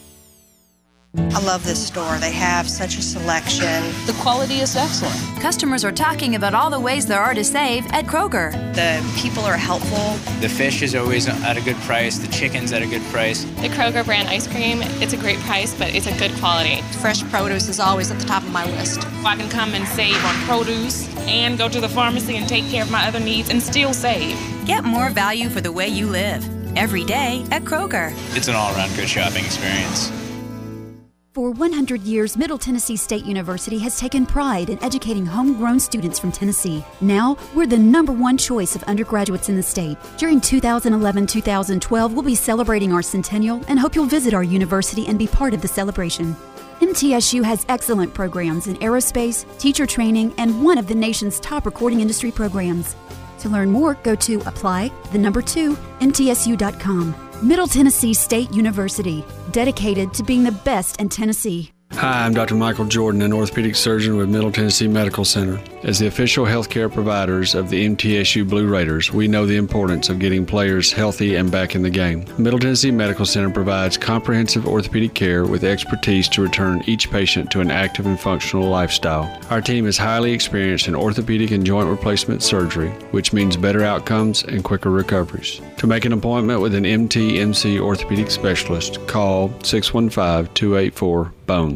I love this store. They have such a selection. The quality is excellent. Customers are talking about all the ways there are to save at Kroger. The people are helpful. The fish is always at a good price. The chicken's at a good price. The Kroger brand ice cream, it's a great price, but it's a good quality. Fresh produce is always at the top of my list. I can come and save on produce and go to the pharmacy and take care of my other needs and still save. Get more value for the way you live. Every day at Kroger. It's an all-around good shopping experience. For 100 years, Middle Tennessee State University has taken pride in educating homegrown students from Tennessee. Now, we're the #1 choice of undergraduates in the state. During 2011-2012, we'll be celebrating our centennial and hope you'll visit our university and be part of the celebration. MTSU has excellent programs in aerospace, teacher training, and one of the nation's top recording industry programs. To learn more, go to apply2mtsu.com. Middle Tennessee State University, dedicated to being the best in Tennessee. Hi, I'm Dr. Michael Jordan, an orthopedic surgeon with Middle Tennessee Medical Center. As the official healthcare providers of the MTSU Blue Raiders, we know the importance of getting players healthy and back in the game. Middle Tennessee Medical Center provides comprehensive orthopedic care with expertise to return each patient to an active and functional lifestyle. Our team is highly experienced in orthopedic and joint replacement surgery, which means better outcomes and quicker recoveries. To make an appointment with an MTMC orthopedic specialist, call 615-284-BONE.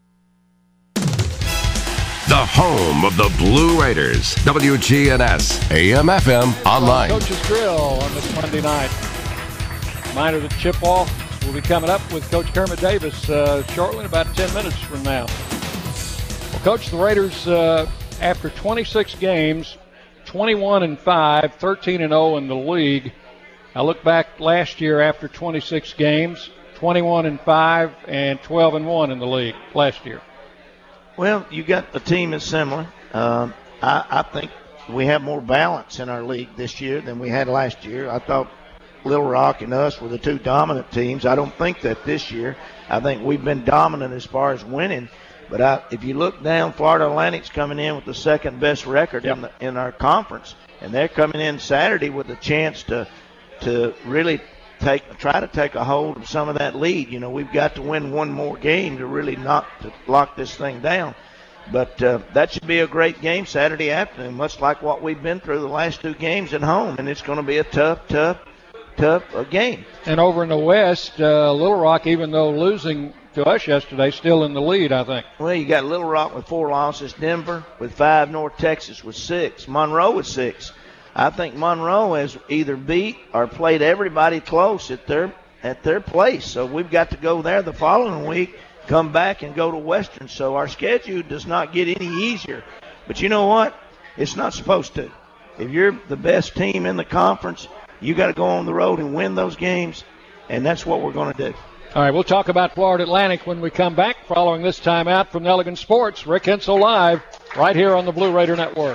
The home of the Blue Raiders, WGNS, AM/FM, online. Coach's Grill on this Monday night. Reminder that Chippewa will be coming up with Coach Kermit Davis shortly, about 10 minutes from now. Well, Coach, the Raiders, after 26 games, 21-5, 13-0 in the league. I look back last year after 26 games, 21-5 and 12-1 in the league last year. Well, you got the team is similar. I think we have more balance in our league this year than we had last year. I thought Little Rock and us were the two dominant teams. I don't think that this year. I think we've been dominant as far as winning. But if you look down, Florida Atlantic's coming in with the second best record in our conference, and they're coming in Saturday with a chance to really try to take a hold of some of that lead. You know, we've got to win one more game to really lock this thing down. But that should be a great game Saturday afternoon, much like what we've been through the last two games at home, and it's going to be a tough game. And over in the West, Little Rock, even though losing to us yesterday, still in the lead, I think. Well, you got Little Rock with 4 losses, Denver with 5, North Texas with 6, Monroe with 6. I think Monroe has either beat or played everybody close at their place. So we've got to go there the following week, come back and go to Western. So our schedule does not get any easier. But you know what? It's not supposed to. If you're the best team in the conference, you got to go on the road and win those games, and that's what we're going to do. All right, we'll talk about Florida Atlantic when we come back following this timeout from Nelligan Sports. Rick Hensel live right here on the Blue Raider Network.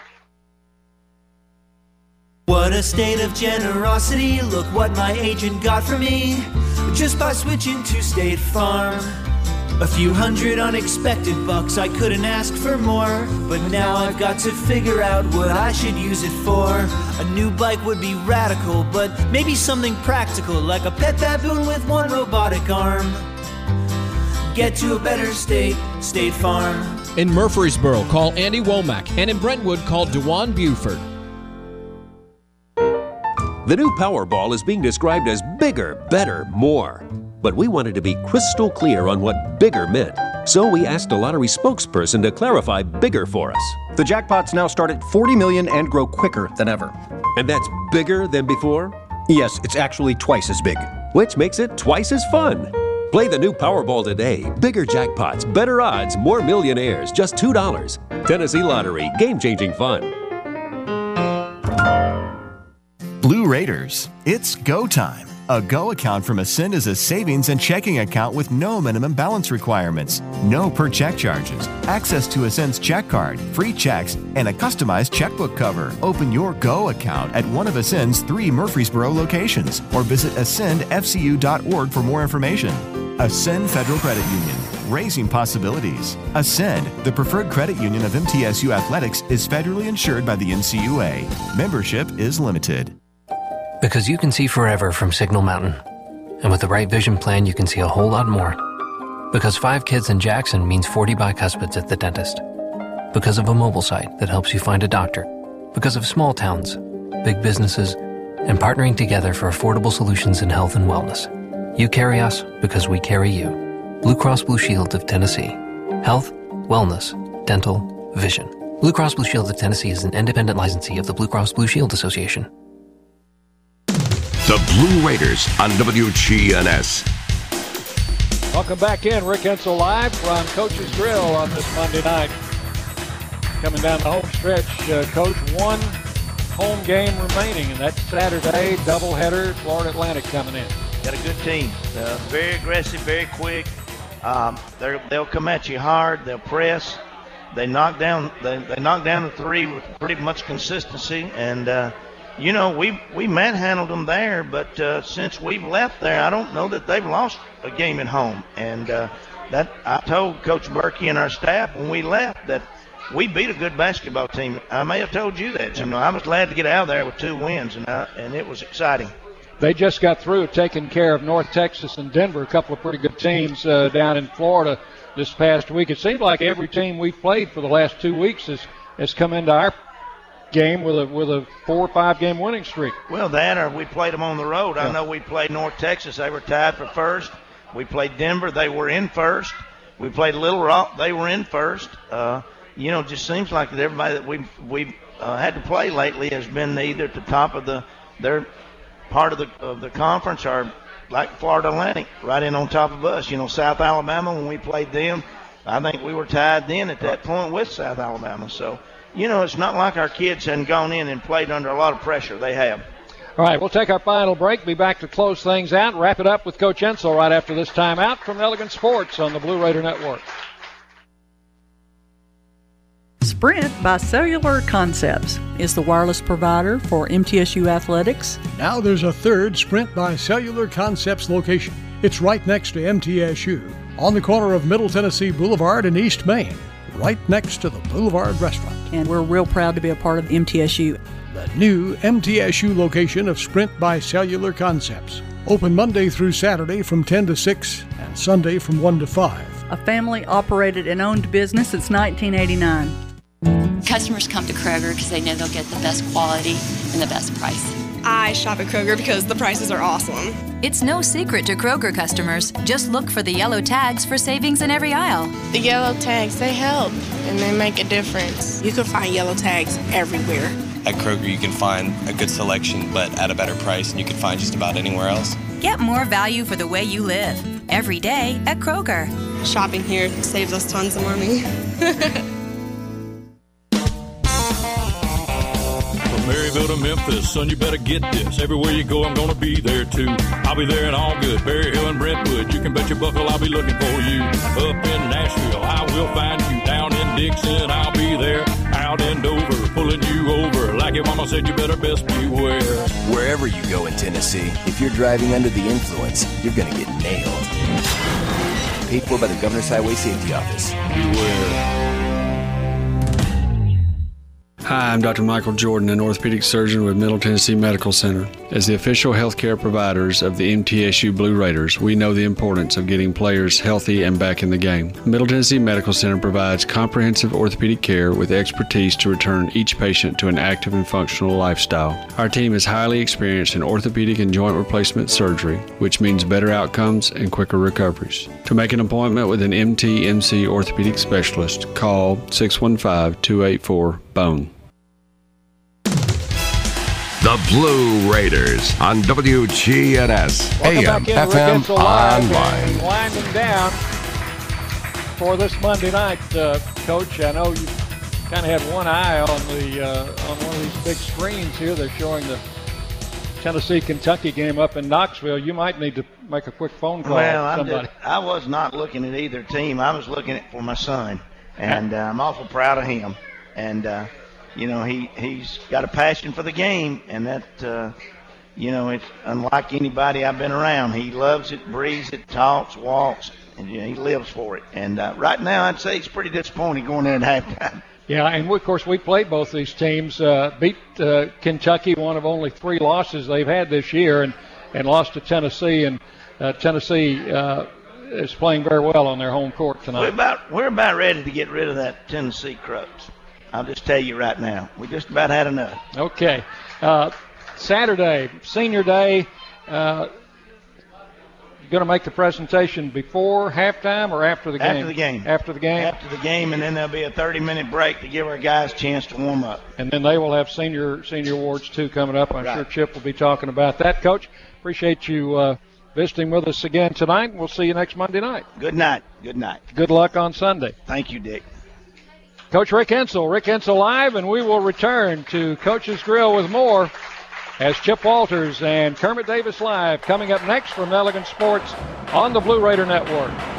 What a state of generosity, look what my agent got for me, just by switching to State Farm. A few hundred unexpected bucks, I couldn't ask for more, but now I've got to figure out what I should use it for. A new bike would be radical, but maybe something practical, like a pet baboon with one robotic arm. Get to a better state, State Farm. In Murfreesboro, call Andy Womack, and in Brentwood, call DeJuan Buford. The new Powerball is being described as bigger, better, more. But we wanted to be crystal clear on what bigger meant. So we asked a lottery spokesperson to clarify bigger for us. The jackpots now start at $40 million and grow quicker than ever. And that's bigger than before? Yes, it's actually twice as big. Which makes it twice as fun. Play the new Powerball today. Bigger jackpots, better odds, more millionaires, just $2. Tennessee Lottery, game-changing fun. Blue Raiders, it's go time. A Go account from Ascend is a savings and checking account with no minimum balance requirements, no per check charges, access to Ascend's check card, free checks, and a customized checkbook cover. Open your Go account at one of Ascend's 3 Murfreesboro locations or visit ascendfcu.org for more information. Ascend Federal Credit Union, raising possibilities. Ascend, the preferred credit union of MTSU Athletics, is federally insured by the NCUA. Membership is limited. Because you can see forever from Signal Mountain. And with the right vision plan, you can see a whole lot more. Because 5 kids in Jackson means 40 bicuspids at the dentist. Because of a mobile site that helps you find a doctor. Because of small towns, big businesses, and partnering together for affordable solutions in health and wellness. You carry us because we carry you. Blue Cross Blue Shield of Tennessee. Health, wellness, dental, vision. Blue Cross Blue Shield of Tennessee is an independent licensee of the Blue Cross Blue Shield Association. The Blue Raiders on WGNS. Welcome back in. Rick Hensel live from Coach's Grill on this Monday night. Coming down the home stretch, Coach, 1 home game remaining, and that's Saturday, doubleheader, Florida Atlantic coming in. Got a good team. Very aggressive, very quick. They'll come at you hard. They'll press. They knock down the 3 with pretty much consistency, and you know, we manhandled them there, but since we've left there, I don't know that they've lost a game at home. And that I told Coach Berkey and our staff when we left that we beat a good basketball team. I may have told you that. You know, I was glad to get out of there with 2 wins, and it was exciting. They just got through taking care of North Texas and Denver, a couple of pretty good teams down in Florida this past week. It seems like every team we've played for the last 2 weeks has come into our game with a 4 or 5 game winning streak. Well, that or we played them on the road. Yeah. I know we played North Texas. They were tied for first. We played Denver. They were in first. We played Little Rock. They were in first. You know, it just seems like that everybody that we've had to play lately has been either at the top of their part of the conference or like Florida Atlantic right in on top of us. You know, South Alabama, when we played them, I think we were tied then at that point with South Alabama. So it's not like our kids hadn't gone in and played under a lot of pressure. They have. All right, we'll take our final break. Be back to close things out. Wrap it up with Coach Ensel right after this timeout from Elegant Sports on the Blue Raider Network. Sprint by Cellular Concepts is the wireless provider for MTSU Athletics. Now there's a third Sprint by Cellular Concepts location. It's right next to MTSU, on the corner of Middle Tennessee Boulevard and East Main, right next to the Boulevard Restaurant. And we're real proud to be a part of MTSU. The new MTSU location of Sprint by Cellular Concepts. Open Monday through Saturday from 10 to 6 and Sunday from 1 to 5. A family-operated and owned business since 1989. Customers come to Kroger because they know they'll get the best quality and the best price. I shop at Kroger because the prices are awesome. It's no secret to Kroger customers. Just look for the yellow tags for savings in every aisle. The yellow tags, they help and they make a difference. You can find yellow tags everywhere. At Kroger, you can find a good selection, but at a better price than you can find just about anywhere else. Get more value for the way you live. Every day at Kroger. Shopping here saves us tons of money. Maryville to Memphis, son, you better get this. Everywhere you go, I'm gonna be there too. I'll be there in all good, Berry Hill and Brentwood. You can bet your buckle I'll be looking for you. Up in Nashville, I will find you. Down in Dixon, I'll be there. Out in Dover, pulling you over. Like your mama said, you better best beware. Wherever you go in Tennessee, if you're driving under the influence, you're gonna get nailed. Paid for by the Governor's Highway Safety Office. Beware. Hi, I'm Dr. Michael Jordan, an orthopedic surgeon with Middle Tennessee Medical Center. As the official healthcare providers of the MTSU Blue Raiders, we know the importance of getting players healthy and back in the game. Middle Tennessee Medical Center provides comprehensive orthopedic care with expertise to return each patient to an active and functional lifestyle. Our team is highly experienced in orthopedic and joint replacement surgery, which means better outcomes and quicker recoveries. To make an appointment with an MTMC orthopedic specialist, call 615-284-BONE. The Blue Raiders on WGNS AM FM online. Winding down for this Monday night, Coach. I know you kind of had one eye on on one of these big screens here. They're showing the Tennessee-Kentucky game up in Knoxville. You might need to make a quick phone call. Well, I was not looking at either team. I was looking at for my son, and I'm awful proud of him. And he's got a passion for the game, and that, it's unlike anybody I've been around. He loves it, breathes it, talks, walks, and he lives for it. And right now, I'd say he's pretty disappointed going in at halftime. Yeah, and of course we played both these teams, beat Kentucky, one of only 3 losses they've had this year, and lost to Tennessee. And Tennessee is playing very well on their home court tonight. We're about ready to get rid of that Tennessee Crows. I'll just tell you right now, we just about had enough. Okay. Saturday, senior day, going to make the presentation before halftime or after the game? After the game. After the game? After the game, and then there'll be a 30-minute break to give our guys a chance to warm up. And then they will have senior awards, too, coming up. I'm sure Chip will be talking about that. Coach, appreciate you visiting with us again tonight. We'll see you next Monday night. Good night. Good night. Good luck on Sunday. Thank you, Dick. Coach Rick Ensel Live, and we will return to Coach's Grill with more as Chip Walters and Kermit Davis Live coming up next from Elegant Sports on the Blue Raider Network.